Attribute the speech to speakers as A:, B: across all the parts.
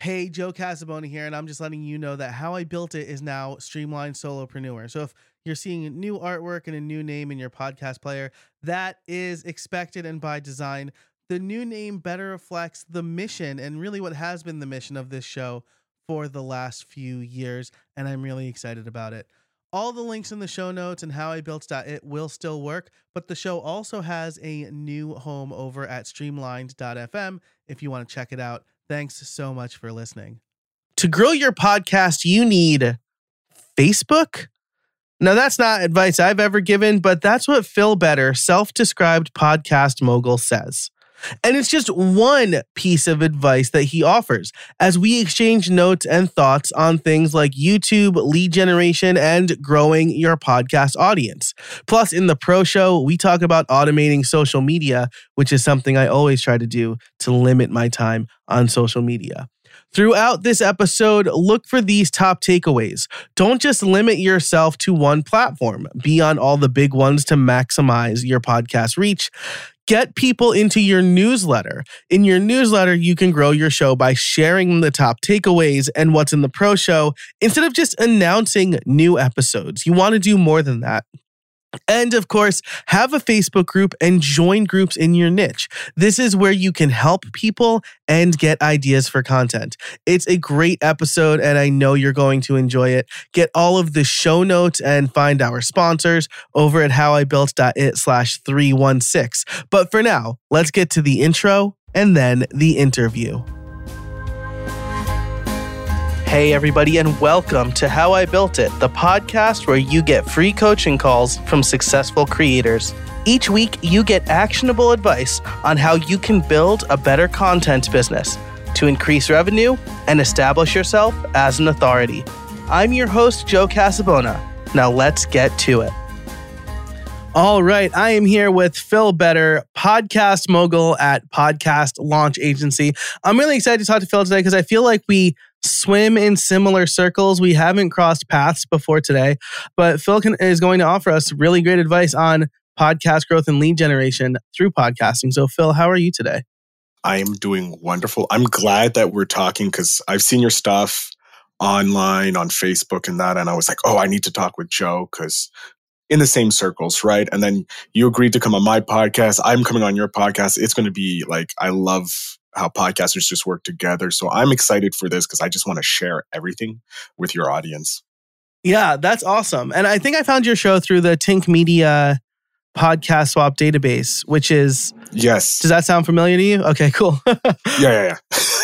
A: Hey, Joe Casabona here, and I'm just letting you know that How I Built It is now Streamlined Solopreneur. So if you're seeing new artwork and a new name in your podcast player, that is expected and by design. The new name better reflects the mission and really what has been the mission of this show for the last few years, and I'm really excited about it. All the links in the show notes and howibuilt.it will still work, but the show also has a new home over at streamlined.fm if you want to check it out. Thanks so much for listening. To grow your podcast, you need Facebook? Now, that's not advice I've ever given, but that's what Phil Better, self-described podcast mogul, says. And it's just one piece of advice that he offers as we exchange notes and thoughts on things like YouTube, lead generation, and growing your podcast audience. Plus, in the Pro Show, we talk about automating social media, which is something I always try to do to limit my time on social media. Throughout this episode, look for these top takeaways. Don't just limit yourself to one platform. Be on all the big ones to maximize your podcast reach. Get people into your newsletter. In your newsletter, you can grow your show by sharing the top takeaways and what's in the Pro Show instead of just announcing new episodes. You want to do more than that. And of course, have a Facebook group and join groups in your niche. This is where you can help people and get ideas for content. It's a great episode, and I know you're going to enjoy it. Get all of the show notes and find our sponsors over at howibuilt.it/316. But for now, let's get to the intro and then the interview. Hey everybody, and welcome to How I Built It, the podcast where you get free coaching calls from successful creators. Each week, you get actionable advice on how you can build a better content business to increase revenue and establish yourself as an authority. I'm your host, Joe Casabona. Now let's get to it. All right, I am here with Phil Better, podcast mogul at Podcast Launch Agency. I'm really excited to talk to Phil today because I feel like we swim in similar circles. We haven't crossed paths before today, but Phil is going to offer us really great advice on podcast growth and lead generation through podcasting. So Phil, how are you today?
B: I am doing wonderful. I'm glad that we're talking because I've seen your stuff online on Facebook and that, and I was like, oh, I need to talk with Joe because in the same circles, right? And then you agreed to come on my podcast. I'm coming on your podcast. It's going to be like, I love how podcasters just work together. So I'm excited for this because I just want to share everything with your audience.
A: Yeah, that's awesome. And I think I found your show through the Tink Media Podcast Swap database, which is...
B: Yes.
A: Does that sound familiar to you? Okay, cool.
B: Yeah.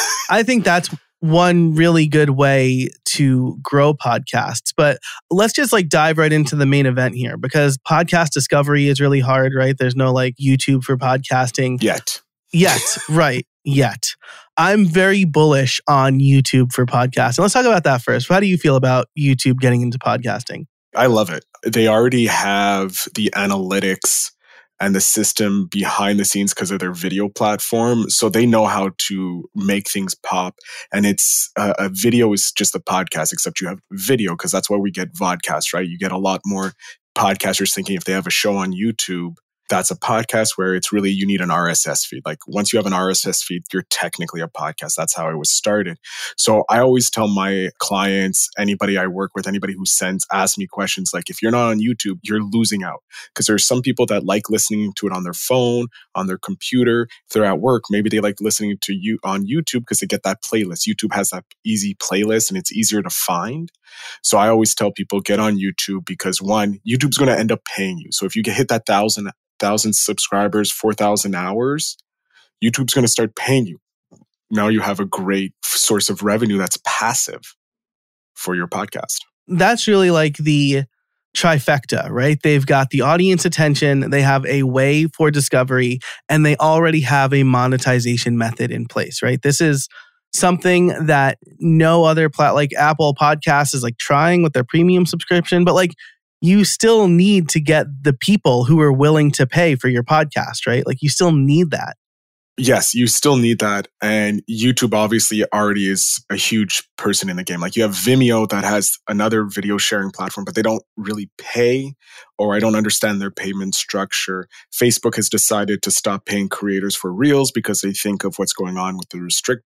A: I think that's one really good way to grow podcasts. But let's just dive right into the main event here because podcast discovery is really hard, right? There's no YouTube for podcasting.
B: Yet,
A: right. Yet. I'm very bullish on YouTube for podcasting. Let's talk about that first. How do you feel about YouTube getting into podcasting?
B: I love it. They already have the analytics and the system behind the scenes because of their video platform. So they know how to make things pop. And it's a video is just a podcast, except you have video because that's why we get vodcasts, right? You get a lot more podcasters thinking if they have a show on YouTube, that's a podcast where it's really, you need an RSS feed. Like once you have an RSS feed, you're technically a podcast. That's how it was started. So I always tell my clients, anybody I work with, anybody who asks me questions, like if you're not on YouTube, you're losing out. Because there's some people that like listening to it on their phone, on their computer. If they're at work, maybe they like listening to you on YouTube because they get that playlist. YouTube has that easy playlist and it's easier to find. So I always tell people get on YouTube because one, YouTube's going to end up paying you. So if you hit that 1,000 subscribers, 4,000 hours, YouTube's going to start paying you. Now you have a great source of revenue that's passive for your podcast.
A: That's really the trifecta, right? They've got the audience attention, they have a way for discovery, and they already have a monetization method in place, right? This is something that no other Apple Podcasts is trying with their premium subscription, but you still need to get the people who are willing to pay for your podcast, right? You still need that.
B: Yes, you still need that. And YouTube obviously already is a huge person in the game. You have Vimeo that has another video sharing platform, but they don't really pay, or I don't understand their payment structure. Facebook has decided to stop paying creators for Reels because they think of what's going on with the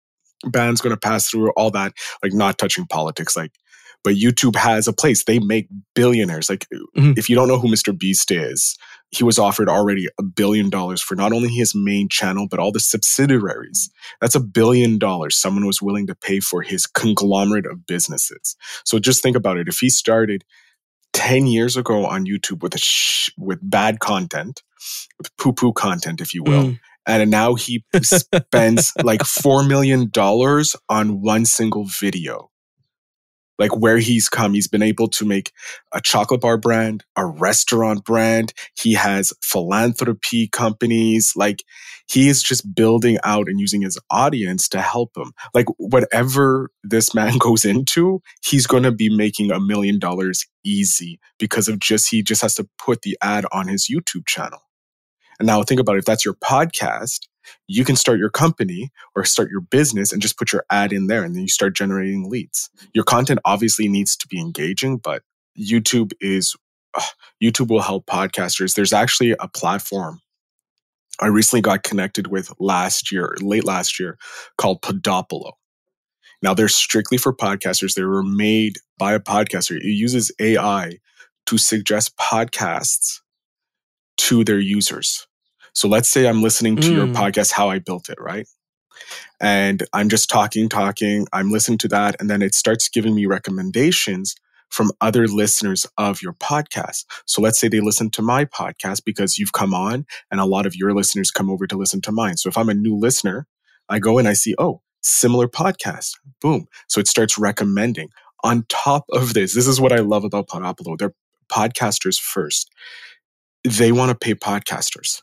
B: ban's going to pass through, all that, like not touching politics, like, but YouTube has a place. They make billionaires. Like, if you don't know who Mr. Beast is, he was offered already $1 billion for not only his main channel, but all the subsidiaries. That's $1 billion someone was willing to pay for his conglomerate of businesses. So just think about it. If he started 10 years ago on YouTube with bad content, with poo-poo content, if you will, and now he spends like $4 million on one single video. Like where he's come, he's been able to make a chocolate bar brand, a restaurant brand. He has philanthropy companies. Like he is just building out and using his audience to help him. Like whatever this man goes into, he's going to be making $1 million easy because of he just has to put the ad on his YouTube channel. And now think about it. If that's your podcast, you can start your company or start your business and just put your ad in there, and then you start generating leads. Your content obviously needs to be engaging, but YouTube will help podcasters. There's actually a platform I recently got connected with late last year, called Podopolo. Now they're strictly for podcasters. They were made by a podcaster. It uses AI to suggest podcasts to their users. So let's say I'm listening to your podcast, How I Built It, right? And I'm just talking. I'm listening to that. And then it starts giving me recommendations from other listeners of your podcast. So let's say they listen to my podcast because you've come on and a lot of your listeners come over to listen to mine. So if I'm a new listener, I go and I see, similar podcast. Boom. So it starts recommending. On top of this is what I love about Podopolo. They're podcasters first. They want to pay podcasters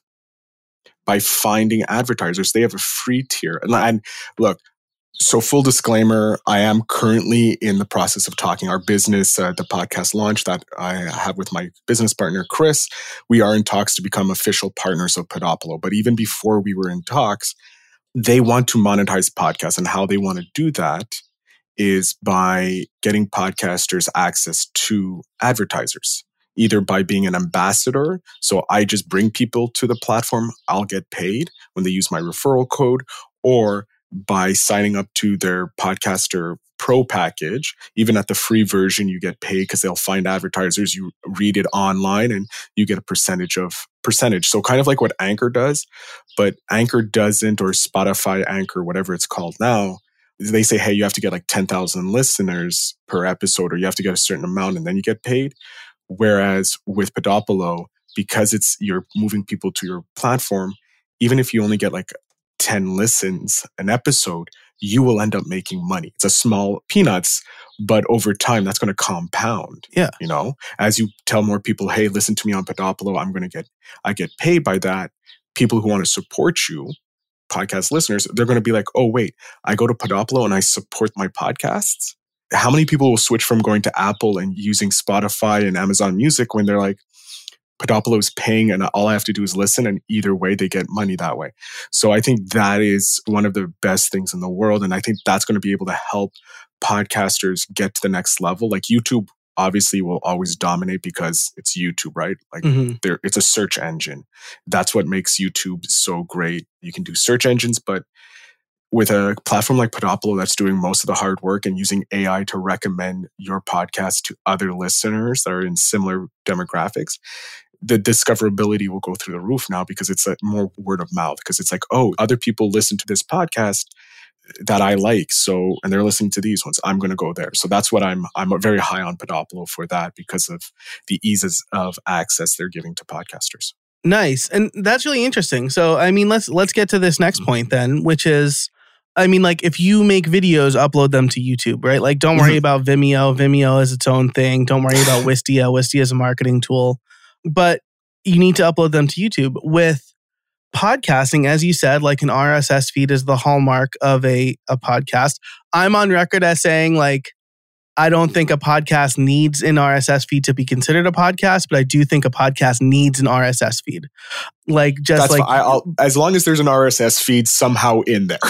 B: by finding advertisers. They have a free tier. And look, so full disclaimer, I am currently in the process of talking our business, the podcast launch that I have with my business partner, Chris. We are in talks to become official partners of Podopolo. But even before we were in talks, they want to monetize podcasts. And how they want to do that is by getting podcasters access to advertisers, either by being an ambassador. So I just bring people to the platform. I'll get paid when they use my referral code, or by signing up to their Podcaster Pro package. Even at the free version, you get paid because they'll find advertisers. You read it online and you get a percentage. So kind of like what Anchor does, but Anchor doesn't, or Spotify Anchor, whatever it's called now. They say, hey, you have to get like 10,000 listeners per episode, or you have to get a certain amount and then you get paid. Whereas with Podopolo, because you're moving people to your platform, even if you only get like 10 listens an episode, you will end up making money. It's a small peanuts, but over time, that's going to compound.
A: Yeah.
B: You know, as you tell more people, hey, listen to me on Podopolo, I get paid by that. People who want to support you, podcast listeners, they're going to be like, oh, wait, I go to Podopolo and I support my podcasts. How many people will switch from going to Apple and using Spotify and Amazon Music when they're like, Podopolo is paying and all I have to do is listen, and either way they get money that way. So I think that is one of the best things in the world. And I think that's going to be able to help podcasters get to the next level. Like YouTube obviously will always dominate because it's YouTube, right? Like it's a search engine. That's what makes YouTube so great. You can do search engines, but with a platform like Podopolo that's doing most of the hard work and using AI to recommend your podcast to other listeners that are in similar demographics, the discoverability will go through the roof now because it's more word of mouth. Because it's like, oh, other people listen to this podcast that I like, so, and they're listening to these ones, I'm going to go there. So that's what I'm very high on Podopolo for that, because of the eases of access they're giving to podcasters.
A: Nice. And that's really interesting. So, I mean, let's get to this next point then, which is, I mean, like, if you make videos, upload them to YouTube, right? Like, don't worry about Vimeo. Vimeo is its own thing. Don't worry about Wistia. Wistia is a marketing tool. But you need to upload them to YouTube. With podcasting, as you said, like, an RSS feed is the hallmark of a podcast. I'm on record as saying, like, I don't think a podcast needs an RSS feed to be considered a podcast, but I do think a podcast needs an RSS feed. Like, just
B: that's
A: like,
B: as long as there's an RSS feed somehow in there.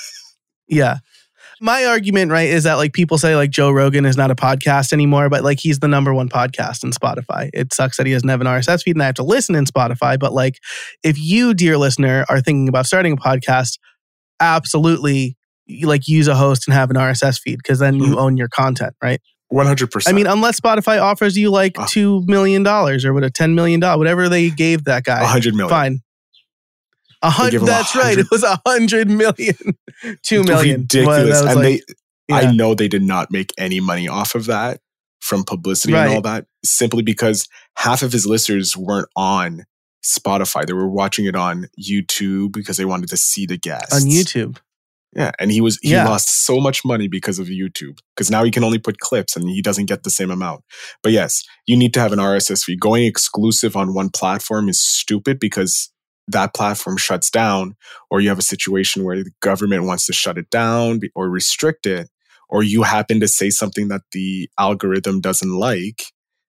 A: Yeah. My argument, right, is that, like, people say, like, Joe Rogan is not a podcast anymore, but, like, he's the number one podcast in Spotify. It sucks that he doesn't have an RSS feed and I have to listen in Spotify. But, like, if you, dear listener, are thinking about starting a podcast, absolutely, like use a host and have an RSS feed because then you own your content, right?
B: 100%.
A: I mean, unless Spotify offers you like $2 million or $10 million, whatever they gave that guy.
B: 100 million.
A: Fine. That's right. It was 100 million. 2 million.
B: Ridiculous. And I know they did not make any money off of that from publicity and all that, simply because half of his listeners weren't on Spotify. They were watching it on YouTube because they wanted to see the guests.
A: On YouTube.
B: Yeah. And he lost so much money because of YouTube, because now he can only put clips and he doesn't get the same amount. But yes, you need to have an RSS feed. Going exclusive on one platform is stupid because that platform shuts down, or you have a situation where the government wants to shut it down or restrict it, or you happen to say something that the algorithm doesn't like,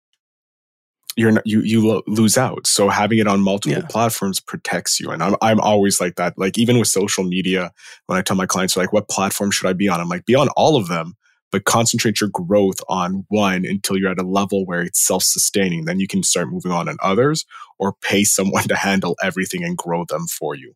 B: you lose out. So having it on multiple platforms protects you. And I'm always like that. Like even with social media, when I tell my clients like, what platform should I be on? I'm like, be on all of them, but concentrate your growth on one until you're at a level where it's self-sustaining. Then you can start moving on others, or pay someone to handle everything and grow them for you.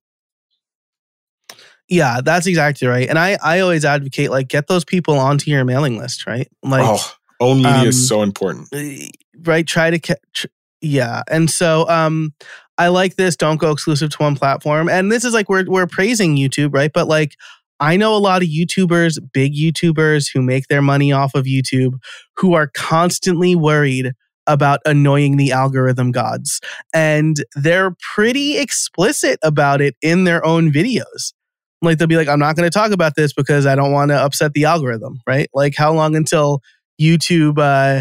A: Yeah, that's exactly right. And I always advocate, like, get those people onto your mailing list, right? Like,
B: own media is so important.
A: Right? Try to and so I like this. Don't go exclusive to one platform. And this is like we're praising YouTube, right? But like, I know a lot of YouTubers, big YouTubers who make their money off of YouTube, who are constantly worried about annoying the algorithm gods. And they're pretty explicit about it in their own videos. Like they'll be like, I'm not going to talk about this because I don't want to upset the algorithm, right? Like how long until YouTube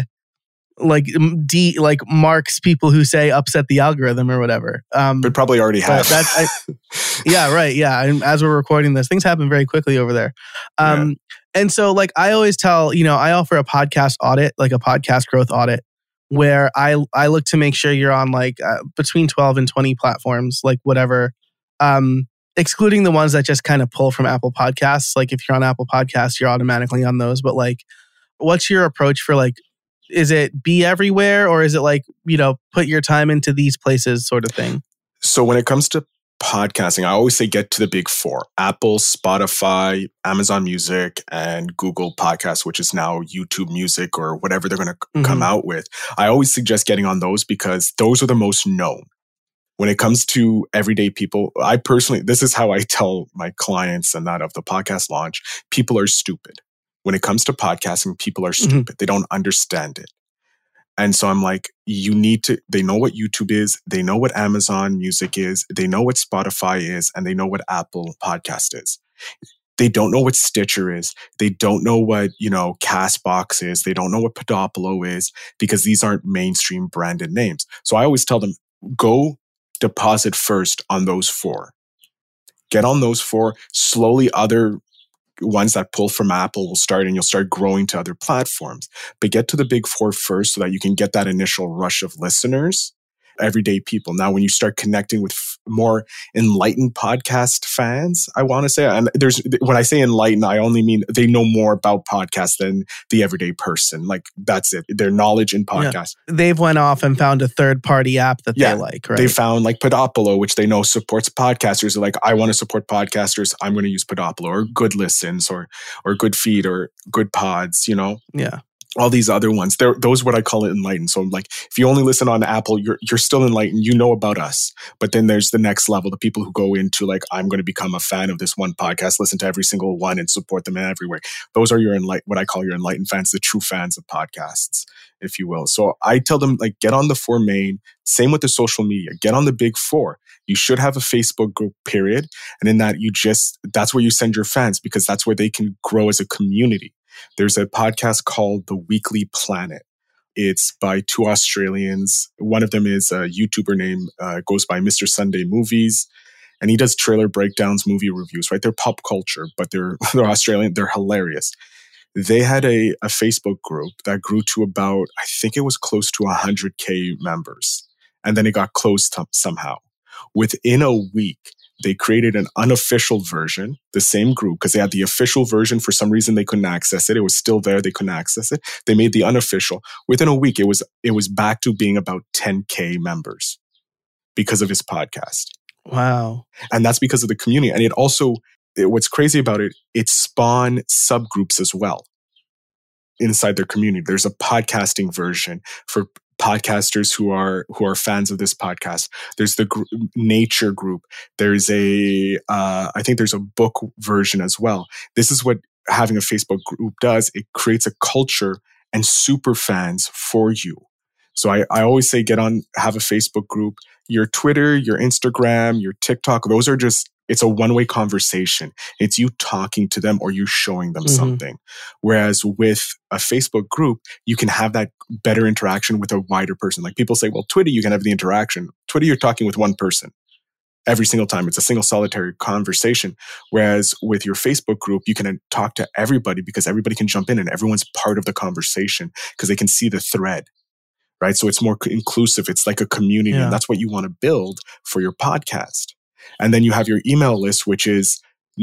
A: marks people who say upset the algorithm or whatever.
B: But probably already have.
A: Yeah, right. Yeah. And as we're recording this, things happen very quickly over there. And so like I always tell, I offer a podcast audit, like a podcast growth audit, where I look to make sure you're on like between 12 and 20 platforms, like whatever, excluding the ones that just kind of pull from Apple Podcasts. Like if you're on Apple Podcasts, you're automatically on those. But like, what's your approach for like, is it be everywhere, or is it like, put your time into these places sort of thing?
B: So when it comes to podcasting, I always say get to the big four: Apple, Spotify, Amazon Music, and Google Podcasts, which is now YouTube Music or whatever they're going to come out with. I always suggest getting on those because those are the most known. When it comes to everyday people, I personally, this is how I tell my clients and that of the podcast launch, people are stupid. When it comes to podcasting, people are stupid. They don't understand it. And so I'm like, they know what YouTube is. They know what Amazon Music is. They know what Spotify is. And they know what Apple Podcast is. They don't know what Stitcher is. They don't know what, Castbox is. They don't know what Podopolo is, because these aren't mainstream branded names. So I always tell them, go deposit first on those four. Get on those four. Slowly, other ones that pull from Apple will start, and you'll start growing to other platforms. But get to the big four first so that you can get that initial rush of listeners, everyday people. Now, when you start connecting with more enlightened podcast fans, I want to say, and when I say enlightened, I only mean they know more about podcasts than the everyday person. Like that's it. Their knowledge in podcasts.
A: Yeah. They've went off and found a third-party app that they like, right?
B: They found like Podopolo, which they know supports podcasters. They're like, I want to support podcasters. I'm going to use Podopolo or Good Listens or Good Feed or Good Pods,
A: Yeah.
B: All these other ones, those what I call it enlightened. So I'm like, if you only listen on Apple, you're still enlightened. You know about us. But then there's the next level, the people who go into like, I'm going to become a fan of this one podcast, listen to every single one and support them everywhere. Those are what I call your enlightened fans, the true fans of podcasts, if you will. So I tell them like, get on the four main, same with the social media, get on the big four. You should have a Facebook group, period. And in that, that's where you send your fans, because that's where they can grow as a community. There's a podcast called The Weekly Planet. It's by two Australians. One of them is a YouTuber named, goes by Mr. Sunday Movies. And he does trailer breakdowns, movie reviews, right? They're pop culture, but they're Australian. They're hilarious. They had a Facebook group that grew to about, I think it was close to 100K members. And then it got closed somehow. Within a week, they created an unofficial version, the same group, because they had the official version. For some reason, they couldn't access it. It was still there. They couldn't access it. They made the unofficial. Within a week, it was back to being about 10K members because of his podcast.
A: Wow.
B: And that's because of the community. And it also what's crazy about it, it spawned subgroups as well inside their community. There's a podcasting version for podcasters who are fans of this podcast. There's the nature group. There's I think there's a book version as well. This is what having a Facebook group does. It creates a culture and super fans for you. So I always say have a Facebook group. Your Twitter, your Instagram, your TikTok, those are just, it's a one-way conversation. It's you talking to them or you showing them something. Whereas with a Facebook group, you can have that better interaction with a wider person. Like people say, well, Twitter, you can have the interaction. Twitter, you're talking with one person every single time. It's a single solitary conversation. Whereas with your Facebook group, you can talk to everybody because everybody can jump in and everyone's part of the conversation because they can see the thread. Right? So it's more inclusive. It's like a community. And that's what you want to build for your podcast. And then you have your email list, which is,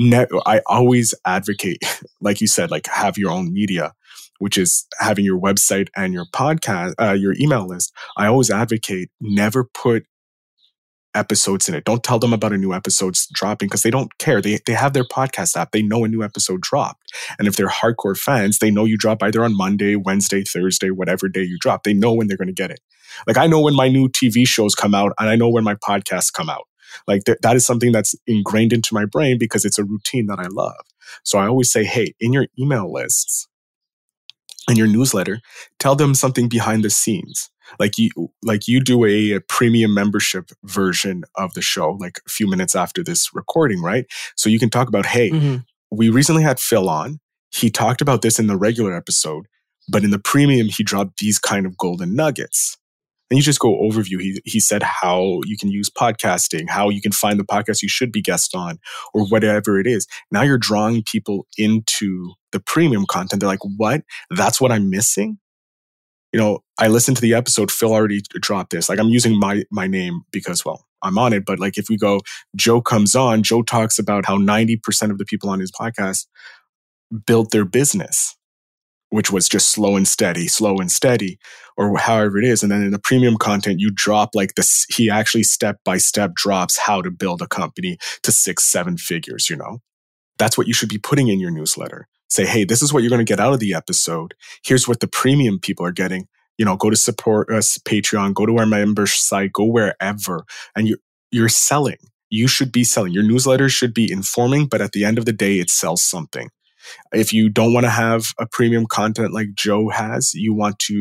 B: I always advocate, like you said, like have your own media, which is having your website and your podcast, your email list. I always advocate never put episodes in it. Don't tell them about a new episode's dropping because they don't care. They have their podcast app. They know a new episode dropped. And if they're hardcore fans, they know you drop either on Monday, Wednesday, Thursday, whatever day you drop. They know when they're going to get it. Like I know when my new TV shows come out and I know when my podcasts come out. Like that is something that's ingrained into my brain because it's a routine that I love. So I always say, hey, in your email lists and your newsletter, tell them something behind the scenes. Like you do a premium membership version of the show, like a few minutes after this recording, right? So you can talk about, hey, we recently had Phil on. He talked about this in the regular episode, but in the premium, he dropped these kind of golden nuggets. And you just go overview. He said how you can use podcasting, how you can find the podcast you should be guest on, or whatever it is. Now you're drawing people into the premium content. They're like, what? That's what I'm missing? You know, I listened to the episode, Phil already dropped this. Like I'm using my name because, well, I'm on it. But like if we go, Joe comes on, Joe talks about how 90% of the people on his podcast built their business, which was just slow and steady, or however it is. And then in the premium content, you drop like this, he actually step-by-step drops how to build a company to 6-7 figures, you know? That's what you should be putting in your newsletter. Say, hey, this is what you're going to get out of the episode. Here's what the premium people are getting. You know, go to support us, Patreon, go to our member site, go wherever. And you're selling. You should be selling. Your newsletter should be informing, but at the end of the day, it sells something. If you don't want to have a premium content like Joe has, you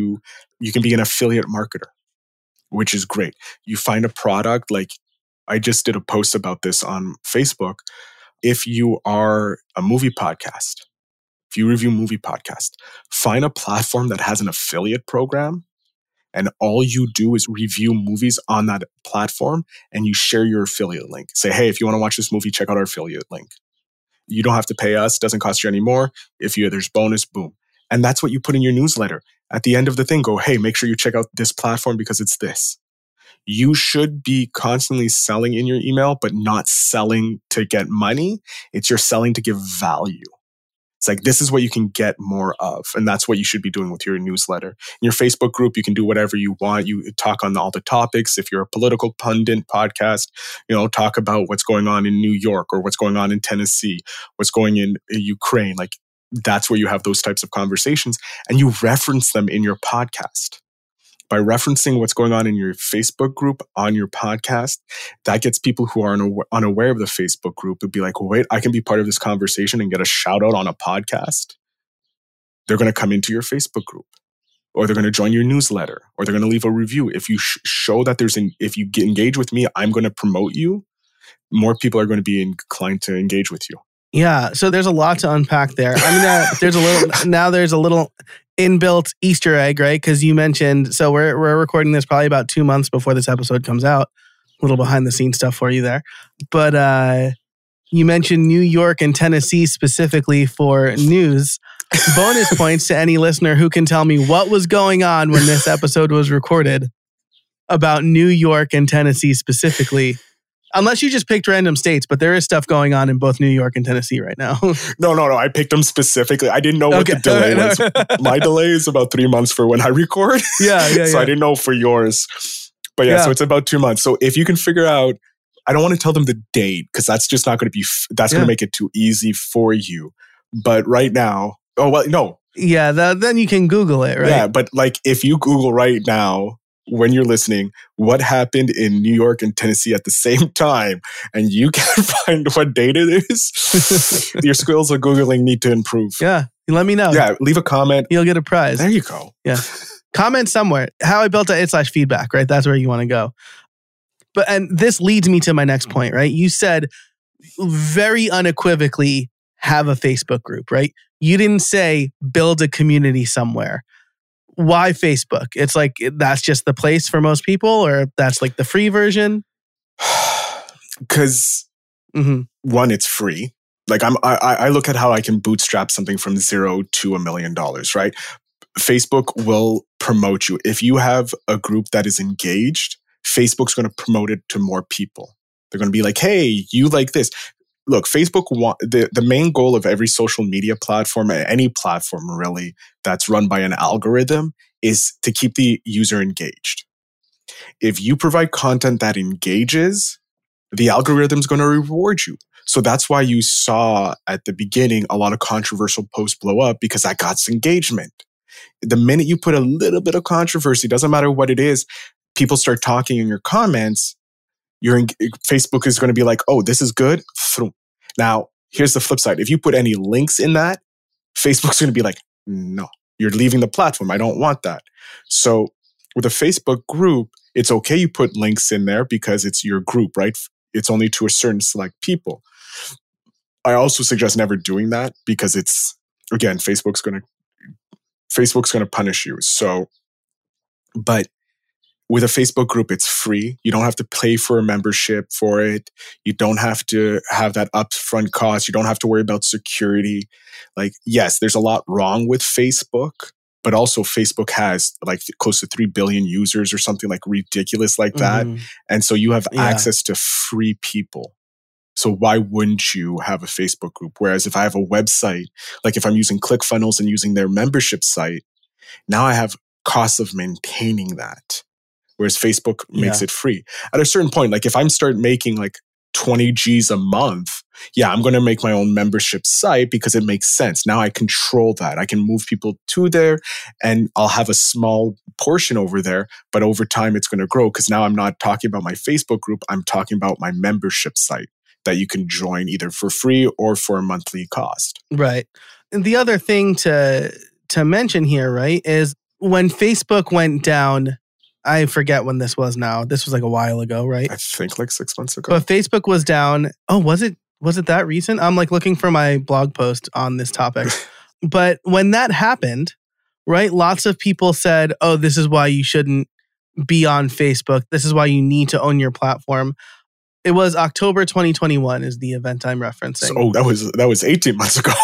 B: can be an affiliate marketer, which is great. You find a product, like I just did a post about this on Facebook. If you are a movie podcast, if you review movie podcast, find a platform that has an affiliate program and all you do is review movies on that platform and you share your affiliate link. Say, hey, if you want to watch this movie, check out our affiliate link. You don't have to pay us. Doesn't cost you any more. If there's bonus, boom. And that's what you put in your newsletter. At the end of the thing, go, hey, make sure you check out this platform because it's this. You should be constantly selling in your email, but not selling to get money. It's you're selling to give value. It's like, this is what you can get more of. And that's what you should be doing with your newsletter. In your Facebook group, you can do whatever you want. You talk on all the topics. If you're a political pundit podcast, you know, talk about what's going on in New York or what's going on in Tennessee, what's going in Ukraine. Like that's where you have those types of conversations and you reference them in your podcast. By referencing what's going on in your Facebook group on your podcast, that gets people who are unaware of the Facebook group to be like, wait, I can be part of this conversation and get a shout out on a podcast. They're going to come into your Facebook group or they're going to join your newsletter or they're going to leave a review. If you show that if you engage with me, I'm going to promote you, more people are going to be inclined to engage with you.
A: Yeah. So there's a lot to unpack there. I mean, there's a little inbuilt Easter egg, right? Because you mentioned, so we're recording this probably about 2 months before this episode comes out. A little behind the scenes stuff for you there. But you mentioned New York and Tennessee specifically for news. Bonus points to any listener who can tell me what was going on when this episode was recorded about New York and Tennessee specifically. Unless you just picked random states, but there is stuff going on in both New York and Tennessee right now. No.
B: I picked them specifically. I didn't know what the delay was. My delay is about 3 months for when I record.
A: Yeah.
B: So I didn't know for yours. But so it's about 2 months. So if you can figure out I don't want to tell them the date because that's just not going to be, that's going to make it too easy for you. But right now, no.
A: Yeah, then you can Google it, right?
B: Yeah, but like if you Google right now, when you're listening, what happened in New York and Tennessee at the same time, and you can't find what date it is, your skills of Googling need to improve.
A: Yeah, let me know.
B: Yeah, leave a comment.
A: You'll get a prize.
B: There you go.
A: Yeah. Comment somewhere. How I built it/feedback, right? That's where you want to go. And this leads me to my next point, right? You said very unequivocally, have a Facebook group, right? You didn't say build a community somewhere. Why Facebook? It's like, that's just the place for most people, or that's like the free version?
B: Because one, it's free. Like I look at how I can bootstrap something from $0 to $1 million, right? Facebook will promote you. If you have a group that is engaged, Facebook's going to promote it to more people. They're going to be like, hey, you like this. Look, Facebook, the main goal of every social media platform, any platform really, that's run by an algorithm is to keep the user engaged. If you provide content that engages, the algorithm's going to reward you. So that's why you saw at the beginning a lot of controversial posts blow up, because that got engagement. The minute you put a little bit of controversy, doesn't matter what it is, people start talking in your comments, Facebook is going to be like, oh, this is good. Now, here's the flip side. If you put any links in that, Facebook's going to be like, no, you're leaving the platform. I don't want that. So with a Facebook group, it's okay you put links in there because it's your group, right? It's only to a certain select people. I also suggest never doing that because it's, again, Facebook's going to punish you. So, but with a Facebook group, it's free. You don't have to pay for a membership for it. You don't have to have that upfront cost. You don't have to worry about security. Like, yes, there's a lot wrong with Facebook, but also Facebook has like close to 3 billion users or something like ridiculous like that. And so you have access to free people. So why wouldn't you have a Facebook group? Whereas if I have a website, like if I'm using ClickFunnels and using their membership site, now I have costs of maintaining that. Whereas Facebook makes it free. At a certain point, like if I'm start making like 20 G's a month, I'm going to make my own membership site because it makes sense. Now I control that. I can move people to there and I'll have a small portion over there, but over time it's going to grow because now I'm not talking about my Facebook group. I'm talking about my membership site that you can join either for free or for a monthly cost.
A: Right. And the other thing to mention here, right, is when Facebook went down, I forget when this was now. This was like a while ago, right?
B: I think like 6 months ago.
A: But Facebook was down. Oh, was it that recent? I'm like looking for my blog post on this topic. But when that happened, right, lots of people said, oh, this is why you shouldn't be on Facebook. This is why you need to own your platform. It was October 2021 is the event I'm referencing.
B: So, that was 18 months ago.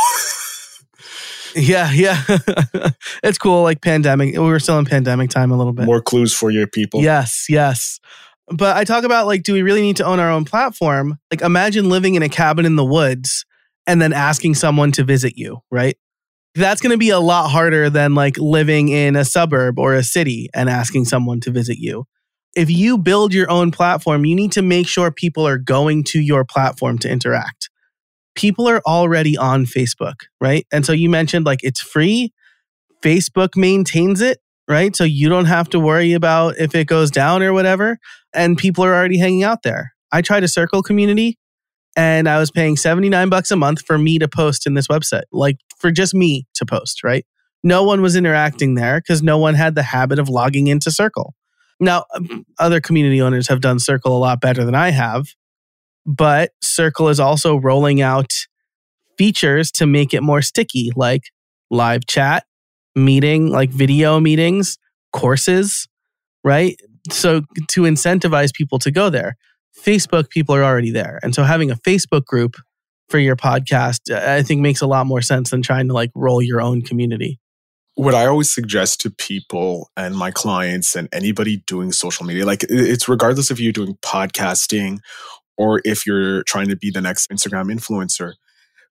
A: Yeah. It's cool. Like pandemic. We were still in pandemic time a little bit.
B: More clues for your people.
A: Yes. But I talk about like, do we really need to own our own platform? Like imagine living in a cabin in the woods and then asking someone to visit you, right? That's going to be a lot harder than like living in a suburb or a city and asking someone to visit you. If you build your own platform, you need to make sure people are going to your platform to interact. People are already on Facebook, right? And so you mentioned like it's free. Facebook maintains it, right? So you don't have to worry about if it goes down or whatever. And people are already hanging out there. I tried a Circle community and I was paying $79 a month for me to post in this website, like for just me to post, right? No one was interacting there because no one had the habit of logging into Circle. Now, other community owners have done Circle a lot better than I have. But Circle is also rolling out features to make it more sticky, like live chat, meeting, like video meetings, courses, right? So to incentivize people to go there. Facebook, people are already there. And so having a Facebook group for your podcast, I think makes a lot more sense than trying to like roll your own community.
B: What I always suggest to people and my clients and anybody doing social media, like it's regardless if you're doing podcasting or if you're trying to be the next Instagram influencer,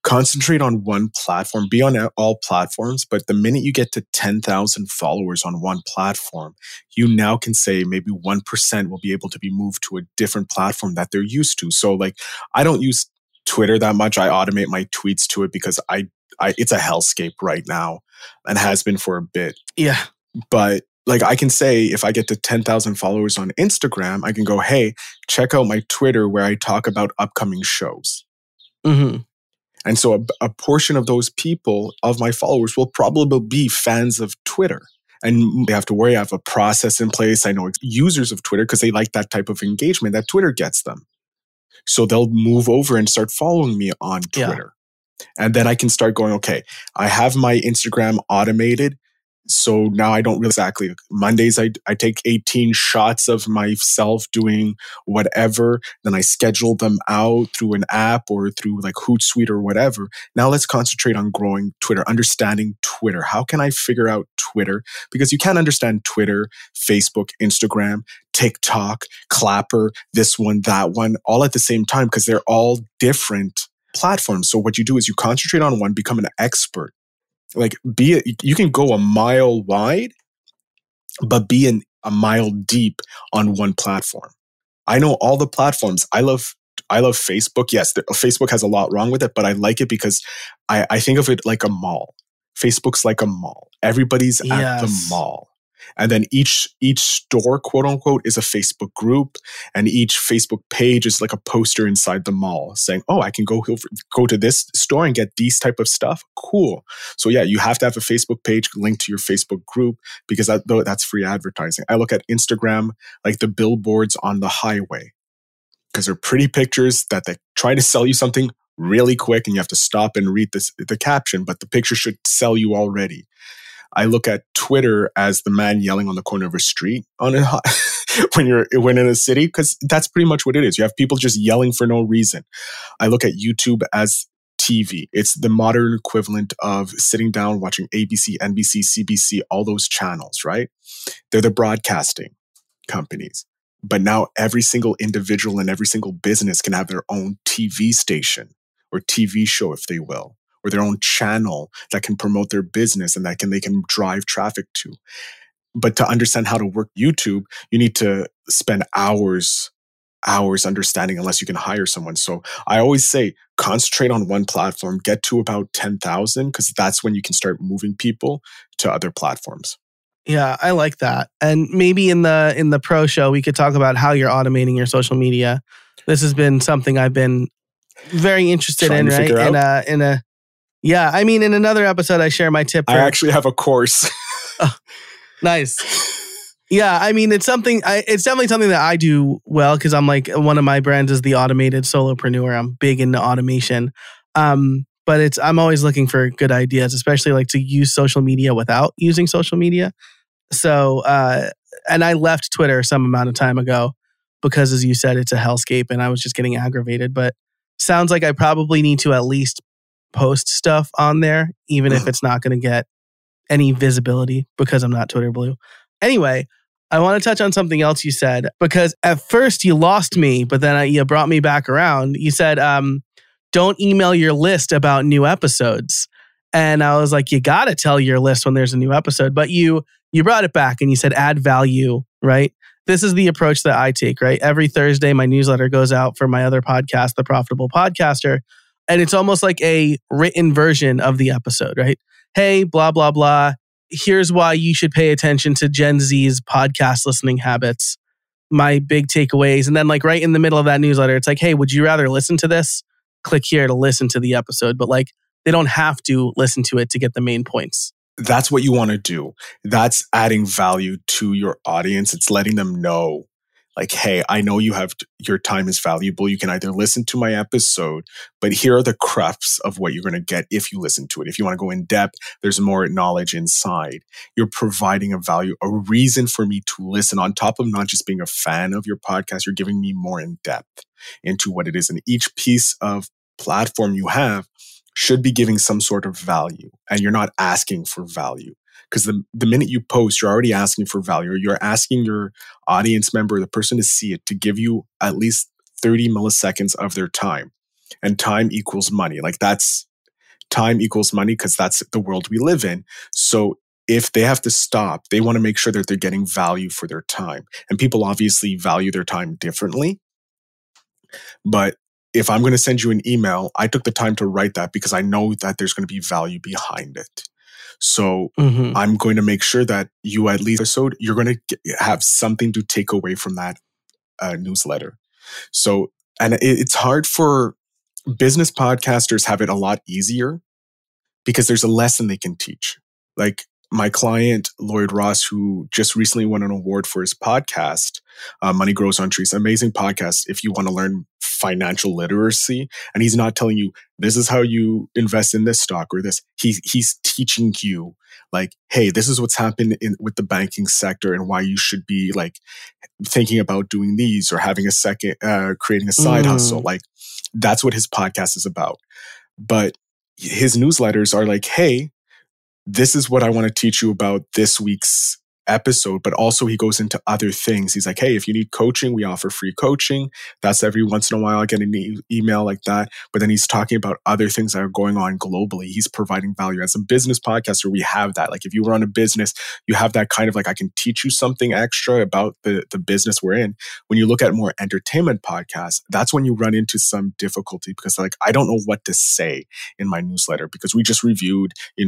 B: concentrate on one platform, be on all platforms. But the minute you get to 10,000 followers on one platform, you now can say maybe 1% will be able to be moved to a different platform that they're used to. So like, I don't use Twitter that much. I automate my tweets to it because it's a hellscape right now and has been for a bit.
A: Yeah.
B: But like I can say, if I get to 10,000 followers on Instagram, I can go, hey, check out my Twitter where I talk about upcoming shows.
A: Mm-hmm.
B: And so a portion of those people, of my followers, will probably be fans of Twitter. And they have to worry, I have a process in place. I know users of Twitter because they like that type of engagement that Twitter gets them. So they'll move over and start following me on Twitter. Yeah. And then I can start going, okay, I have my Instagram automated. So now I don't really exactly. Mondays, I take 18 shots of myself doing whatever. Then I schedule them out through an app or through like Hootsuite or whatever. Now let's concentrate on growing Twitter, understanding Twitter. How can I figure out Twitter? Because you can't understand Twitter, Facebook, Instagram, TikTok, Clapper, this one, that one, all at the same time because they're all different platforms. So what you do is you concentrate on one, become an expert. Like you can go a mile wide, but be a mile deep on one platform. I know all the platforms. I love Facebook. Yes, Facebook has a lot wrong with it, but I like it because I think of it like a mall. Facebook's like a mall. Everybody's at the mall. And then each store, quote unquote, is a Facebook group. And each Facebook page is like a poster inside the mall saying, oh, I can go to this store and get these type of stuff. Cool. So yeah, you have to have a Facebook page linked to your Facebook group because that's free advertising. I look at Instagram like the billboards on the highway because they're pretty pictures that they try to sell you something really quick and you have to stop and read the caption, but the picture should sell you already. I look at Twitter as the man yelling on the corner of a street when in a city, because that's pretty much what it is. You have people just yelling for no reason. I look at YouTube as TV. It's the modern equivalent of sitting down, watching ABC, NBC, CBC, all those channels, right? They're the broadcasting companies. But now every single individual and every single business can have their own TV station or TV show, if they will, or their own channel that can promote their business and they can drive traffic to. But to understand how to work YouTube, you need to spend hours understanding unless you can hire someone. So I always say, concentrate on one platform, get to about 10,000, because that's when you can start moving people to other platforms.
A: Yeah, I like that. And maybe in the pro show, we could talk about how you're automating your social media. This has been something I've been very interested in, right? Yeah, I mean, in another episode, I share my tip.
B: I actually have a course.
A: Oh, nice. Yeah, I mean, it's definitely something that I do well because I'm like, one of my brands is the Automated Solopreneur. I'm big into automation. But I'm always looking for good ideas, especially like to use social media without using social media. So, and I left Twitter some amount of time ago because, as you said, it's a hellscape and I was just getting aggravated. But sounds like I probably need to at least post stuff on there, even if it's not going to get any visibility because I'm not Twitter blue. Anyway, I want to touch on something else you said, because at first you lost me, but then you brought me back around. You said, don't email your list about new episodes. And I was like, you got to tell your list when there's a new episode. But you brought it back and you said, add value, right? This is the approach that I take, right? Every Thursday, my newsletter goes out for my other podcast, The Profitable Podcaster. And it's almost like a written version of the episode, right? Hey, blah, blah, blah. Here's why you should pay attention to Gen Z's podcast listening habits. My big takeaways. And then like right in the middle of that newsletter, it's like, hey, would you rather listen to this? Click here to listen to the episode. But like, they don't have to listen to it to get the main points.
B: That's what you want to do. That's adding value to your audience. It's letting them know, like, hey, I know your time is valuable. You can either listen to my episode, but here are the crux of what you're going to get if you listen to it. If you want to go in depth, there's more knowledge inside. You're providing a value, a reason for me to listen. On top of not just being a fan of your podcast, you're giving me more in depth into what it is. And each piece of platform you have should be giving some sort of value, and you're not asking for value. Because the minute you post, you're already asking for value. Or you're asking your audience member, the person to see it, to give you at least 30 milliseconds of their time. And time equals money. Like that's time equals money because that's the world we live in. So if they have to stop, they want to make sure that they're getting value for their time. And people obviously value their time differently. But if I'm going to send you an email, I took the time to write that because I know that there's going to be value behind it. So I'm going to make sure that you at least episode, you're going to have something to take away from that newsletter. So, and it's hard for business podcasters have it a lot easier because there's a lesson they can teach. Like my client, Lloyd Ross, who just recently won an award for his podcast, Money Grows on Trees, amazing podcast if you want to learn financial literacy. And he's not telling you, this is how you invest in this stock or this. He's teaching you like, hey, this is what's happened with the banking sector and why you should be like thinking about doing these or having a second, creating a side hustle. Like that's what his podcast is about. But his newsletters are like, hey, this is what I want to teach you about this week's episode, but also he goes into other things. He's like, hey, if you need coaching, we offer free coaching. That's every once in a while I get an email like that. But then he's talking about other things that are going on globally. He's providing value. As a business podcaster, we have that. Like if you run a business, you have that kind of like, I can teach you something extra about the business we're in. When you look at more entertainment podcasts, that's when you run into some difficulty because like, I don't know what to say in my newsletter because we just reviewed,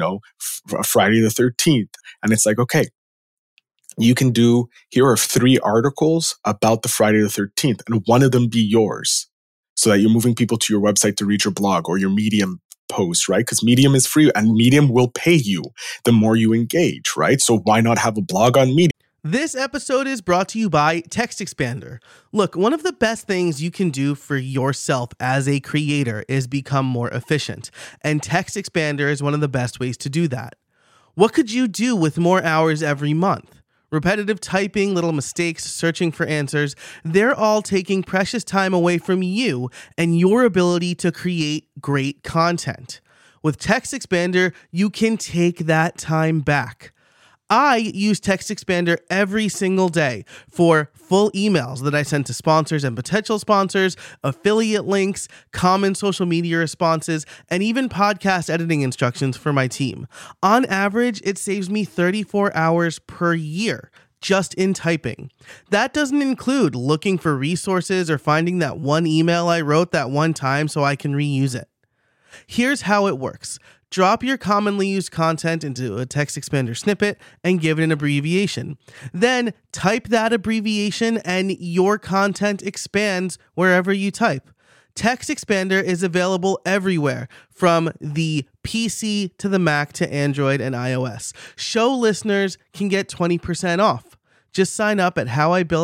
B: Friday the 13th. And it's like, okay, you can do, here are 3 articles about the Friday the 13th, and one of them be yours so that you're moving people to your website to read your blog or your Medium post, right? Because Medium is free and Medium will pay you the more you engage, right? So why not have a blog on Medium?
A: This episode is brought to you by TextExpander. Look, one of the best things you can do for yourself as a creator is become more efficient, and TextExpander is one of the best ways to do that. What could you do with more hours every month? Repetitive typing, little mistakes, searching for answers, they're all taking precious time away from you and your ability to create great content. With TextExpander, you can take that time back. I use TextExpander every single day for full emails that I send to sponsors and potential sponsors, affiliate links, common social media responses, and even podcast editing instructions for my team. On average, it saves me 34 hours per year just in typing. That doesn't include looking for resources or finding that one email I wrote that one time so I can reuse it. Here's how it works. Drop your commonly used content into a TextExpander snippet and give it an abbreviation. Then type that abbreviation and your content expands wherever you type. TextExpander is available everywhere from the PC to the Mac to Android and iOS. Show listeners can get 20% off. Just sign up at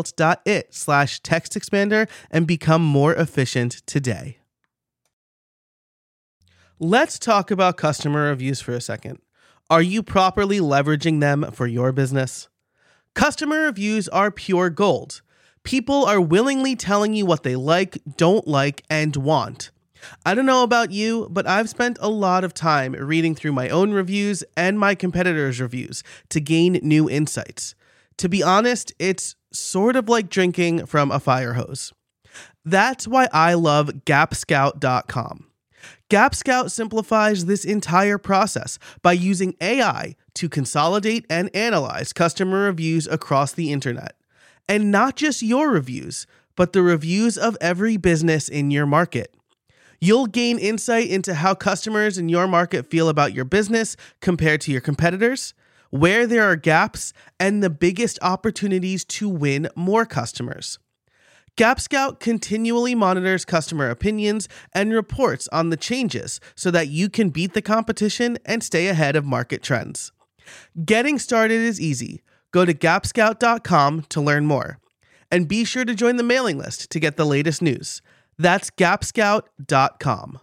A: howibuilt.it/TextExpander and become more efficient today. Let's talk about customer reviews for a second. Are you properly leveraging them for your business? Customer reviews are pure gold. People are willingly telling you what they like, don't like, and want. I don't know about you, but I've spent a lot of time reading through my own reviews and my competitors' reviews to gain new insights. To be honest, it's sort of like drinking from a fire hose. That's why I love GapScout.com. GapScout simplifies this entire process by using AI to consolidate and analyze customer reviews across the internet. And not just your reviews, but the reviews of every business in your market. You'll gain insight into how customers in your market feel about your business compared to your competitors, where there are gaps, and the biggest opportunities to win more customers. GapScout continually monitors customer opinions and reports on the changes so that you can beat the competition and stay ahead of market trends. Getting started is easy. Go to GapScout.com to learn more. And be sure to join the mailing list to get the latest news. That's GapScout.com.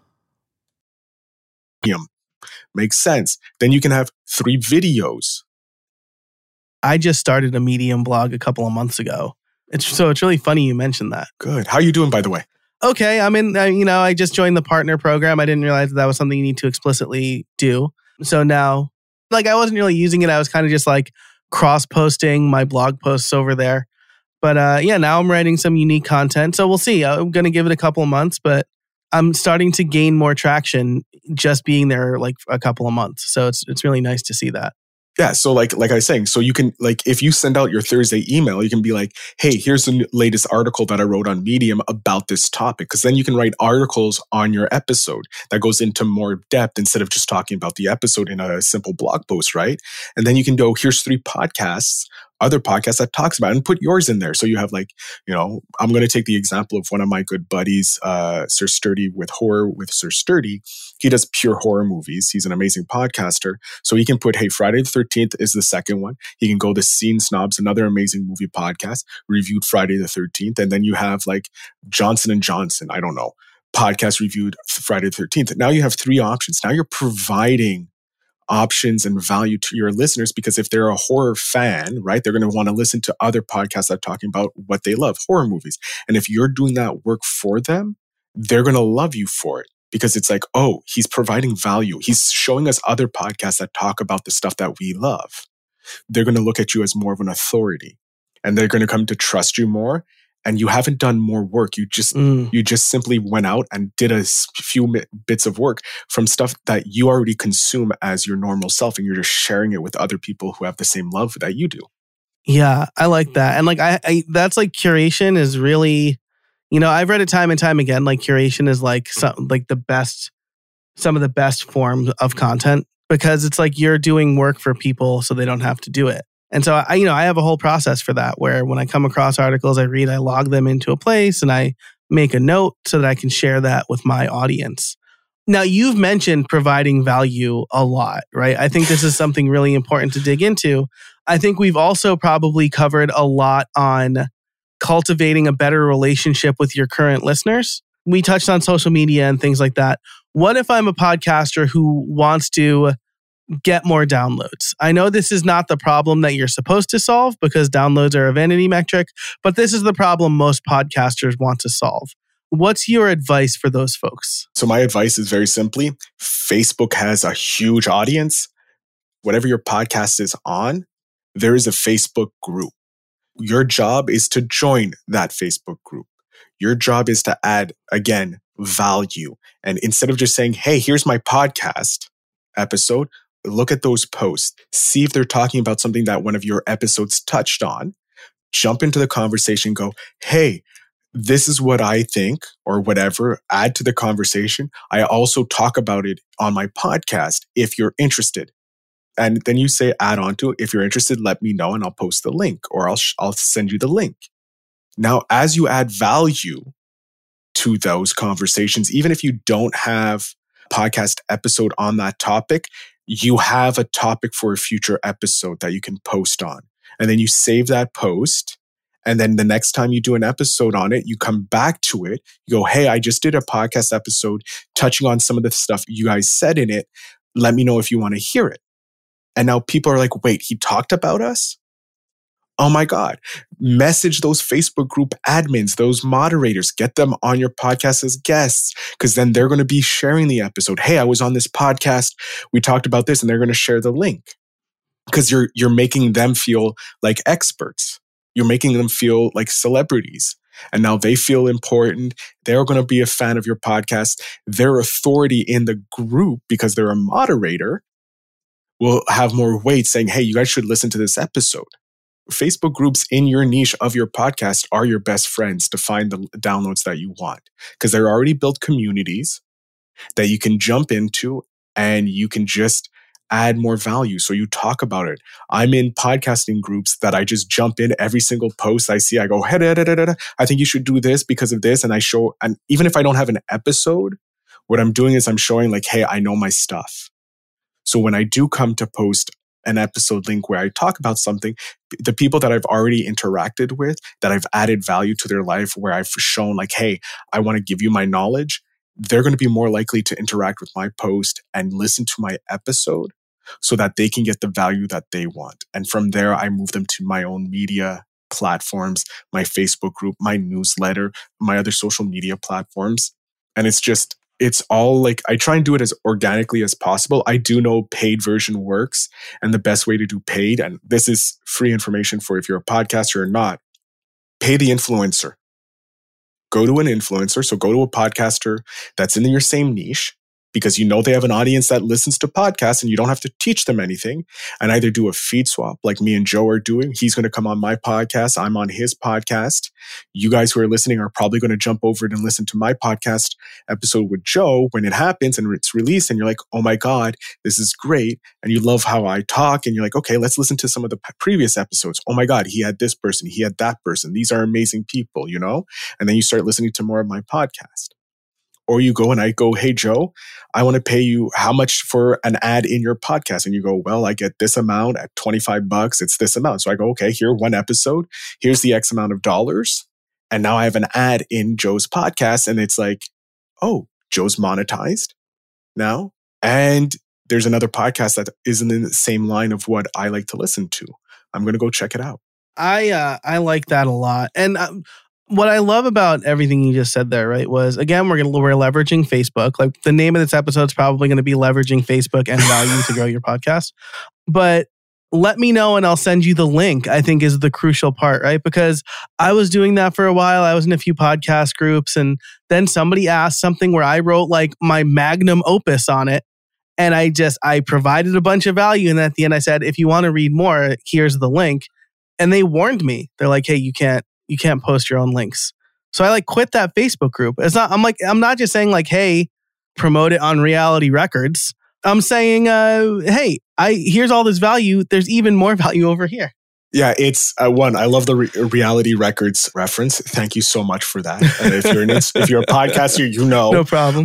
B: Makes sense. Then you can have 3 videos.
A: I just started a Medium blog a couple of months ago. It's really funny you mentioned that.
B: Good. How are you doing, by the way?
A: Okay. I just joined the partner program. I didn't realize that was something you need to explicitly do. So now, I wasn't really using it. I was kind of just cross-posting my blog posts over there. But now I'm writing some unique content. So we'll see. I'm going to give it a couple of months, but I'm starting to gain more traction just being there like a couple of months. So it's really nice to see that.
B: Yeah. So like I was saying, so you can like, if you send out your Thursday email, you can be like, hey, here's the latest article that I wrote on Medium about this topic. Cause then you can write articles on your episode that goes into more depth instead of just talking about the episode in a simple blog post, right? And then you can go, here's 3 podcasts, other podcasts that talks about it, and put yours in there. So you have like, I'm going to take the example of one of my good buddies, Sir Sturdy with Horror with Sir Sturdy. He does pure horror movies. He's an amazing podcaster. So he can put, hey, Friday the 13th is the second one. He can go to Scene Snobs, another amazing movie podcast, reviewed Friday the 13th. And then you have like Johnson & Johnson, I don't know, podcast reviewed Friday the 13th. Now you have 3 options. Now you're providing options and value to your listeners, because if they're a horror fan, right, they're going to want to listen to other podcasts that are talking about what they love, horror movies. And if you're doing that work for them, they're going to love you for it, because it's like, oh, he's providing value. He's showing us other podcasts that talk about the stuff that we love. They're going to look at you as more of an authority, and they're going to come to trust you more. And you haven't done more work. You just simply went out and did a few bits of work from stuff that you already consume as your normal self, and you're just sharing it with other people who have the same love that you do.
A: Yeah, I like that. And like I that's like curation is really, I've read it time and time again. Like curation is like some of the best forms of content, because it's like you're doing work for people so they don't have to do it. And so I have a whole process for that, where when I come across articles I read, I log them into a place and I make a note so that I can share that with my audience. Now, you've mentioned providing value a lot, right? I think this is something really important to dig into. I think we've also probably covered a lot on cultivating a better relationship with your current listeners. We touched on social media and things like that. What if I'm a podcaster who wants to get more downloads? I know this is not the problem that you're supposed to solve, because downloads are a vanity metric, but this is the problem most podcasters want to solve. What's your advice for those folks?
B: So my advice is very simply, Facebook has a huge audience. Whatever your podcast is on, there is a Facebook group. Your job is to join that Facebook group. Your job is to add, again, value. And instead of just saying, hey, here's my podcast episode, look at those posts. See if they're talking about something that one of your episodes touched on. Jump into the conversation, go, hey, this is what I think, or whatever. Add to the conversation. I also talk about it on my podcast if you're interested. And then you say, add on to it. If you're interested, let me know and I'll post the link, or I'll send you the link. Now, as you add value to those conversations, even if you don't have a podcast episode on that topic, you have a topic for a future episode that you can post on. And then you save that post. And then the next time you do an episode on it, you come back to it. You go, hey, I just did a podcast episode touching on some of the stuff you guys said in it. Let me know if you want to hear it. And now people are like, wait, he talked about us? Oh my God. Message those Facebook group admins, those moderators, get them on your podcast as guests, because then they're going to be sharing the episode. Hey, I was on this podcast. We talked about this, and they're going to share the link, because you're making them feel like experts. You're making them feel like celebrities. And now they feel important. They're going to be a fan of your podcast. Their authority in the group, because they're a moderator, will have more weight saying, hey, you guys should listen to this episode. Facebook groups in your niche of your podcast are your best friends to find the downloads that you want, because they're already built communities that you can jump into and you can just add more value. So you talk about it. I'm in podcasting groups that I just jump in every single post I see. I go, hey, I think you should do this because of this. And I show, and even if I don't have an episode, what I'm doing is I'm showing like, hey, I know my stuff. So when I do come to post an episode link where I talk about something, the people that I've already interacted with, that I've added value to their life, where I've shown like, hey, I want to give you my knowledge, they're going to be more likely to interact with my post and listen to my episode so that they can get the value that they want. And from there, I move them to my own media platforms, my Facebook group, my newsletter, my other social media platforms. And it's all like, I try and do it as organically as possible. I do know paid version works, and the best way to do paid, and this is free information for if you're a podcaster or not, pay the influencer. go to an influencer. So go to a podcaster that's in your same niche, because you know they have an audience that listens to podcasts and you don't have to teach them anything, and either do a feed swap like me and Joe are doing. He's going to come on my podcast. I'm on his podcast. You guys who are listening are probably going to jump over and listen to my podcast episode with Joe when it happens and it's released, and you're like, oh my God, this is great. And you love how I talk, and you're like, okay, let's listen to some of the previous episodes. Oh my God, he had this person, he had that person. These are amazing people, you know? And then you start listening to more of my podcast. Or you go and I go, hey, Joe, I want to pay you how much for an ad in your podcast? And you go, well, I get this amount at $25. It's this amount. So I go, okay, here, one episode. Here's the X amount of dollars. And now I have an ad in Joe's podcast. And it's like, oh, Joe's monetized now. And there's another podcast that isn't in the same line of what I like to listen to. I'm going to go check it out.
A: I like that a lot. And what I love about everything you just said there, right, was, again, we're leveraging Facebook. Like, the name of this episode is probably going to be leveraging Facebook and value to grow your podcast. But let me know and I'll send you the link, I think, is the crucial part, right? Because I was doing that for a while. I was in a few podcast groups, and then somebody asked something where I wrote like my magnum opus on it. And I provided a bunch of value. And at the end I said, if you want to read more, here's the link. And they warned me. They're like, hey, you can't post your own links. So I quit that Facebook group. I'm not just saying hey, promote it on Reality Records. I'm saying, hey, here's all this value. There's even more value over here.
B: Yeah, it's one. I love the Reality Records reference. Thank you so much for that. And if you're a podcaster, you know,
A: no problem.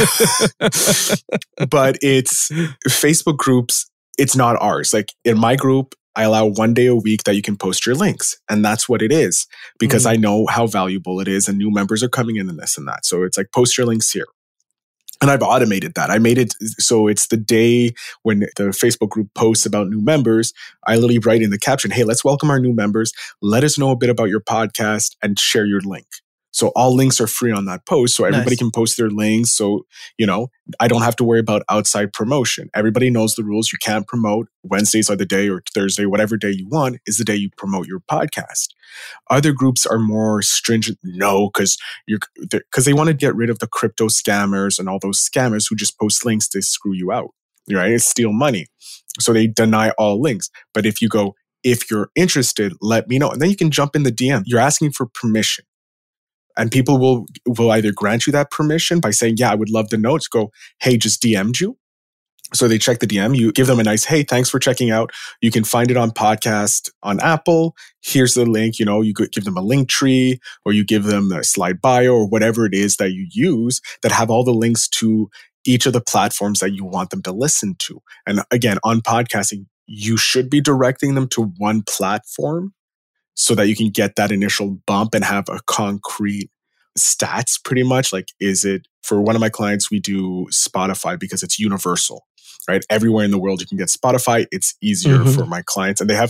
B: But it's Facebook groups. It's not ours. Like, in my group, I allow 1 day a week that you can post your links. And that's what it is, because I know how valuable it is, and new members are coming in and this and that. So it's like, post your links here. And I've automated that. I made it so it's the day when the Facebook group posts about new members, I literally write in the caption, hey, let's welcome our new members. Let us know a bit about your podcast and share your link. So all links are free on that post. So everybody can post their links. So, I don't have to worry about outside promotion. Everybody knows the rules. You can't promote. Wednesdays are the day, or Thursday, whatever day you want is the day you promote your podcast. Other groups are more stringent. No, because they want to get rid of the crypto scammers and all those scammers who just post links to screw you out. Right? It's steal money. So they deny all links. But if you go, if you're interested, let me know. And then you can jump in the DM. You're asking for permission. And people will either grant you that permission by saying, yeah, I would love to know. Just go, hey, just DM'd you. So they check the DM. You give them a nice, hey, thanks for checking out. You can find it on podcast on Apple. Here's the link. You could give them a link tree, or you give them a slide bio, or whatever it is that you use that have all the links to each of the platforms that you want them to listen to. And again, on podcasting, you should be directing them to one platform, so that you can get that initial bump and have a concrete stats, pretty much. Like, is it, for one of my clients, we do Spotify because it's universal, right? Everywhere in the world you can get Spotify. It's easier for my clients. And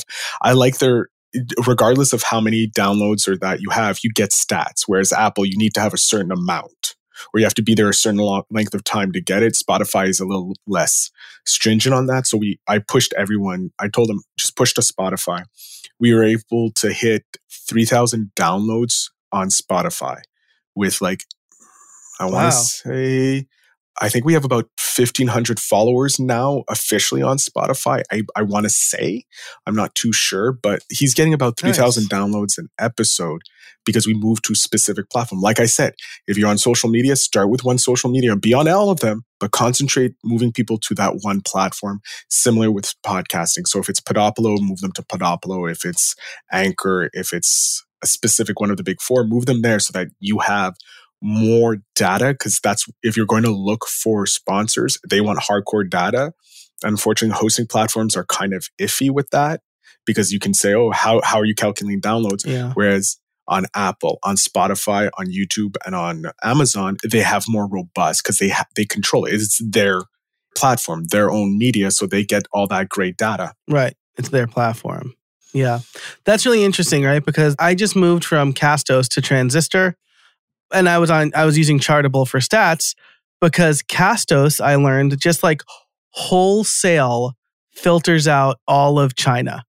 B: regardless of how many downloads or that you have, you get stats. Whereas Apple, you need to have a certain amount, or you have to be there a certain length of time to get it. Spotify is a little less stringent on that. So I pushed everyone. I told them, just push to Spotify. We were able to hit 3,000 downloads on Spotify with I want to say, I think we have about 1,500 followers now officially on Spotify. I want to say, I'm not too sure, but he's getting about 3,000 downloads an episode because we moved to a specific platform. Like I said, if you're on social media, start with one social media, be on all of them, but concentrate moving people to that one platform. Similar with podcasting. So if it's Podopolo, move them to Podopolo. If it's Anchor, if it's a specific one of the big four, move them there so that you have more data, because that's, if you're going to look for sponsors, they want hardcore data. Unfortunately, hosting platforms are kind of iffy with that, because you can say, oh, how are you calculating downloads? Yeah. Whereas on Apple, on Spotify, on YouTube, and on Amazon, they have more robust, because they control it. It's their platform, their own media, so they get all that great data.
A: Right. It's their platform. Yeah. That's really interesting, right? Because I just moved from Castos to Transistor. And I was using Chartable for stats, because Castos, I learned, just wholesale filters out all of China.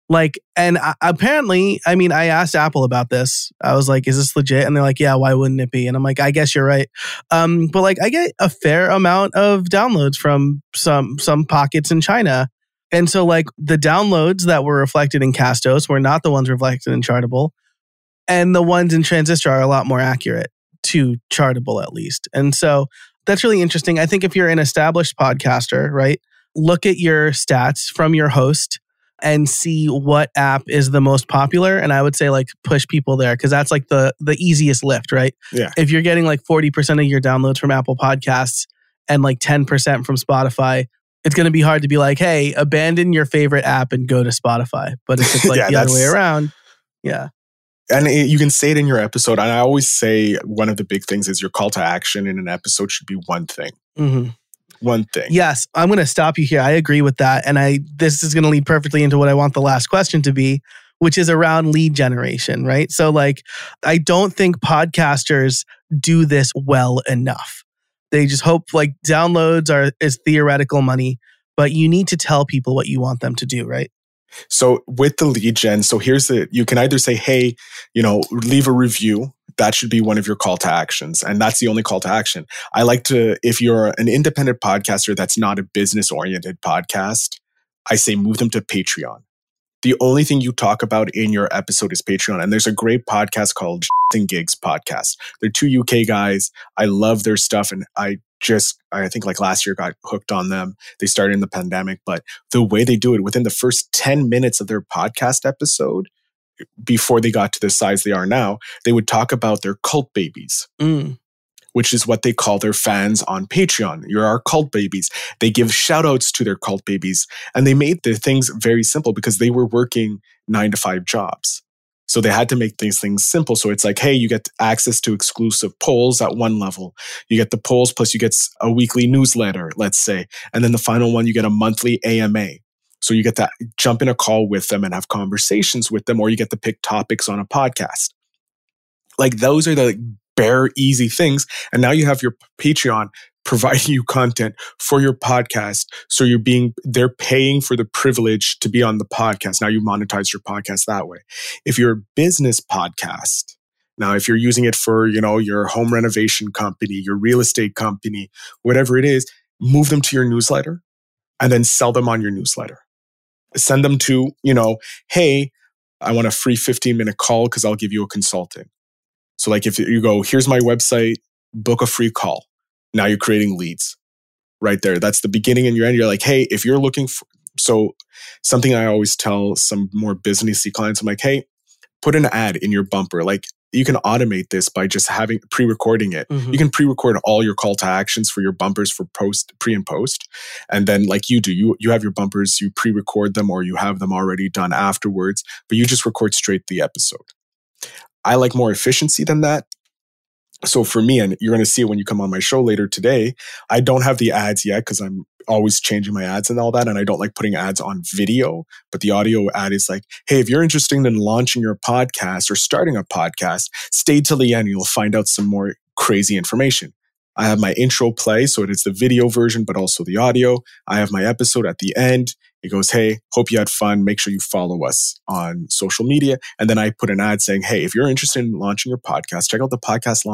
A: Like, and apparently, I mean, I asked Apple about this. I was like, is this legit? And they're like, yeah, why wouldn't it be? And I'm like, I guess you're right. But like, I get a fair amount of downloads from some pockets in China. And so like the downloads that were reflected in Castos were not the ones reflected in Chartable. And the ones in Transistor are a lot more accurate to Chartable, at least. And so that's really interesting. I think if you're an established podcaster, right, look at your stats from your host and see what app is the most popular. And I would say like push people there because that's like the easiest lift, right?
B: Yeah.
A: If you're getting like 40% of your downloads from Apple Podcasts and like 10% from Spotify, it's going to be hard to be like, hey, abandon your favorite app and go to Spotify. But if it's like the other way around, yeah.
B: And you can say it in your episode. And I always say one of the big things is your call to action in an episode should be one thing.
A: Mm-hmm.
B: One thing.
A: Yes, I'm going to stop you here. I agree with that. And this is going to lead perfectly into what I want the last question to be, which is around lead generation, right? So like, I don't think podcasters do this well enough. They just hope like downloads is theoretical money, but you need to tell people what you want them to do, right?
B: So with the lead gen, you can either say, hey, leave a review. That should be one of your call to actions. And that's the only call to action. I like to, if you're an independent podcaster that's not a business oriented podcast, I say move them to Patreon. The only thing you talk about in your episode is Patreon. And there's a great podcast called and Gigs Podcast. They're two UK guys. I love their stuff. And I think like last year got hooked on them. They started in the pandemic, but the way they do it within the first 10 minutes of their podcast episode, before they got to the size they are now, they would talk about their cult babies, which is what they call their fans on Patreon. You're our cult babies. They give shout outs to their cult babies. And they made the things very simple because they were working 9-to-5 jobs. So they had to make these things simple. So it's like, hey, you get access to exclusive polls at one level. You get the polls plus you get a weekly newsletter, let's say. And then the final one, you get a monthly AMA. So you get to jump in a call with them and have conversations with them, or you get to pick topics on a podcast. Like those are the bare, easy things. And now you have your Patreon providing you content for your podcast. So they're paying for the privilege to be on the podcast. Now you monetize your podcast that way. If you're a business podcast, now if you're using it for, your home renovation company, your real estate company, whatever it is, move them to your newsletter and then sell them on your newsletter. Send them to, hey, I want a free 15-minute call because I'll give you a consulting. So like if you go, here's my website, book a free call. Now you're creating leads right there. That's the beginning and your end. You're like, hey, if you're looking for, so something I always tell some more businessy clients, I'm like, hey, put an ad in your bumper. Like you can automate this by just pre-recording it. Mm-hmm. You can pre-record all your call to actions for your bumpers for pre and post. And then like you do, you have your bumpers, you pre-record them or you have them already done afterwards, but you just record straight the episode. I like more efficiency than that. So for me, and you're going to see it when you come on my show later today, I don't have the ads yet because I'm always changing my ads and all that. And I don't like putting ads on video, but the audio ad is like, hey, if you're interested in launching your podcast or starting a podcast, stay till the end. You'll find out some more crazy information. I have my intro play. So it is the video version, but also the audio. I have my episode at the end. It goes, hey, hope you had fun. Make sure you follow us on social media. And then I put an ad saying, hey, if you're interested in launching your podcast, check out the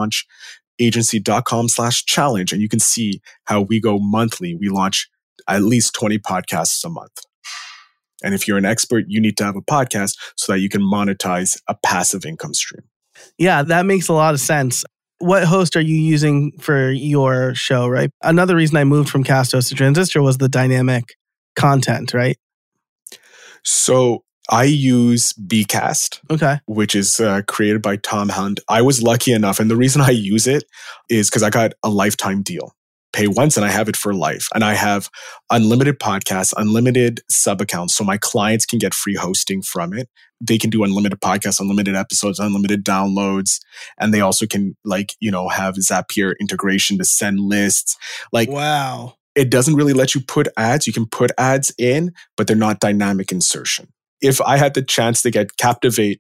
B: podcastlaunchagency.com/challenge. And you can see how we go monthly. We launch at least 20 podcasts a month. And if you're an expert, you need to have a podcast so that you can monetize a passive income stream.
A: Yeah, that makes a lot of sense. What host are you using for your show, right? Another reason I moved from Castos to Transistor was the dynamic content, right?
B: So I use Bcast, which is created by Tom Hunt. I was lucky enough, and the reason I use it is because I got a lifetime deal. Pay once and I have it for life. And I have unlimited podcasts, unlimited sub accounts. So my clients can get free hosting from it. They can do unlimited podcasts, unlimited episodes, unlimited downloads. And they also can have Zapier integration to send lists.
A: Wow.
B: It doesn't really let you put ads. You can put ads in, but they're not dynamic insertion. If I had the chance to get Captivate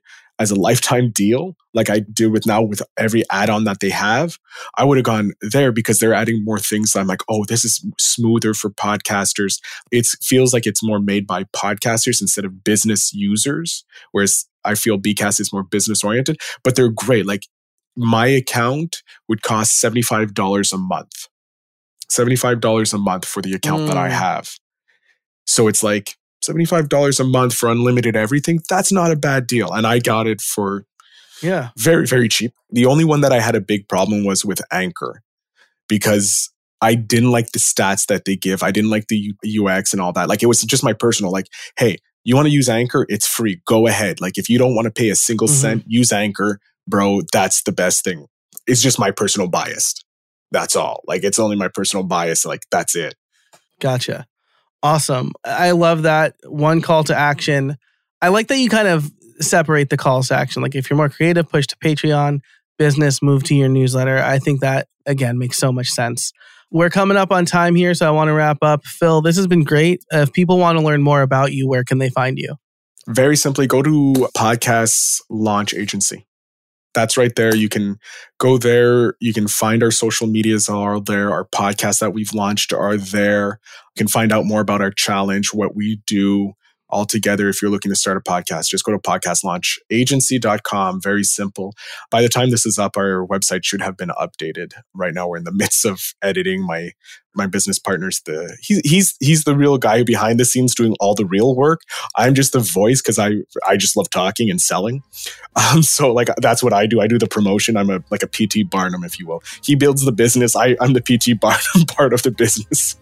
B: as a lifetime deal, like I do with now with every add-on that they have, I would have gone there because they're adding more things. I'm like, oh, this is smoother for podcasters. It feels like it's more made by podcasters instead of business users. Whereas I feel Bcast is more business oriented, but they're great. Like my account would cost $75 a month. $75 a month for the account that I have. So it's like $75 a month for unlimited everything. That's not a bad deal. And I got it for very, very cheap. The only one that I had a big problem was with Anchor because I didn't like the stats that they give. I didn't like the UX and all that. Like it was just my personal, like, hey, you want to use Anchor? It's free. Go ahead. Like if you don't want to pay a single cent, use Anchor, bro. That's the best thing. It's just my personal bias. That's all. Like it's only my personal bias. Like that's it.
A: Gotcha. Awesome. I love that one call to action. I like that you kind of separate the calls to action. Like if you're more creative, push to Patreon, business, move to your newsletter. I think that, again, makes so much sense. We're coming up on time here, so I want to wrap up. Phil, this has been great. If people want to learn more about you, where can they find you?
B: Very simply, go to Podcast Launch Agency. That's right there. You can go there. You can find our social medias are there. Our podcasts that we've launched are there. You can find out more about our challenge, what we do all together. If you're looking to start a podcast, just go to podcastlaunchagency.com. Very simple. By the time this is up, our website should have been updated. Right now, we're in the midst of editing. My business partner's he's the real guy behind the scenes doing all the real work. I'm just the voice because I just love talking and selling. So like that's what I do. I do the promotion. I'm a PT Barnum, if you will. He builds the business. I'm the PT Barnum part of the business.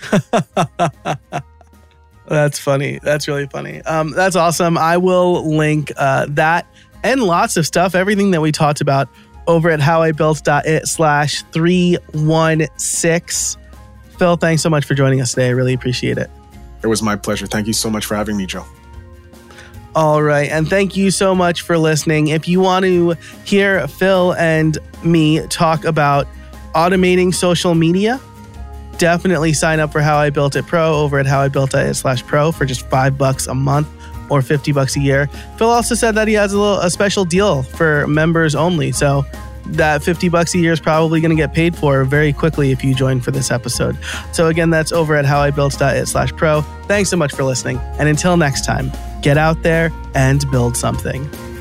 A: That's funny. That's really funny. That's awesome. I will link that and lots of stuff, everything that we talked about over at howibuilt.it/316. Phil, thanks so much for joining us today. I really appreciate it.
B: It was my pleasure. Thank you so much for having me, Joe.
A: All right. And thank you so much for listening. If you want to hear Phil and me talk about automating social media, definitely sign up for How I Built It Pro over at howibuilt.it/pro for just $5 a month or $50 a year. Phil also said that he has a special deal for members only. So that $50 a year is probably going to get paid for very quickly if you join for this episode. So again, that's over at howibuilt.it/pro. Thanks so much for listening. And until next time, get out there and build something.